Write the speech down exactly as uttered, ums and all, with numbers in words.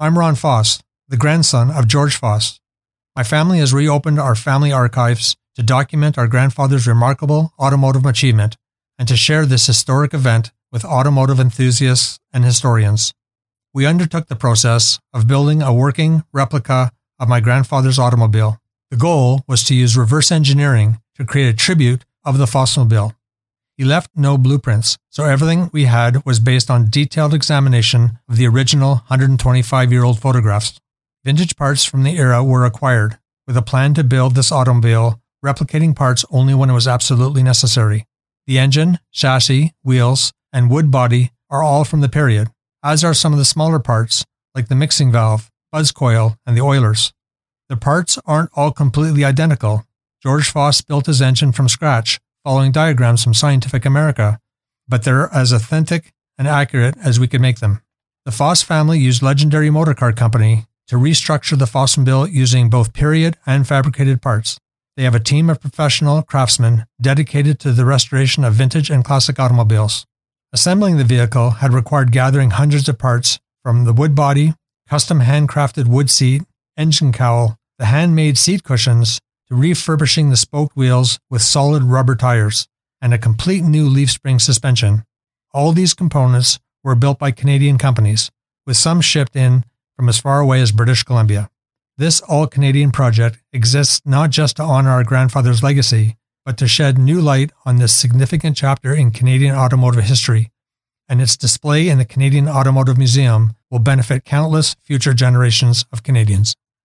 I'm Ron Foss, the grandson of George Foss. My family has reopened our family archives to document our grandfather's remarkable automotive achievement and to share this historic event with automotive enthusiasts and historians. We undertook the process of building a working replica of my grandfather's automobile. The goal was to use reverse engineering to create a tribute of the Fossmobile. He left no blueprints, so everything we had was based on detailed examination of the original one hundred twenty-five-year-old photographs. Vintage parts from the era were acquired, with a plan to build this automobile, replicating parts only when it was absolutely necessary. The engine, chassis, wheels, and wood body are all from the period, as are some of the smaller parts, like the mixing valve, buzz coil, and the oilers. The parts aren't all completely identical. George Foss built his engine from scratch, following diagrams from Scientific America, but they're as authentic and accurate as we could make them. The Foss family used Legendary Motorcar Company to restructure the Fossmobile using both period and fabricated parts. They have a team of professional craftsmen dedicated to the restoration of vintage and classic automobiles. Assembling the vehicle had required gathering hundreds of parts from the wood body, custom handcrafted wood seat, engine cowl, the handmade seat cushions, to refurbishing the spoked wheels with solid rubber tires, and a complete new leaf spring suspension. All these components were built by Canadian companies, with some shipped in from as far away as British Columbia. This all-Canadian project exists not just to honor our grandfather's legacy, but to shed new light on this significant chapter in Canadian automotive history, and its display in the Canadian Automotive Museum will benefit countless future generations of Canadians.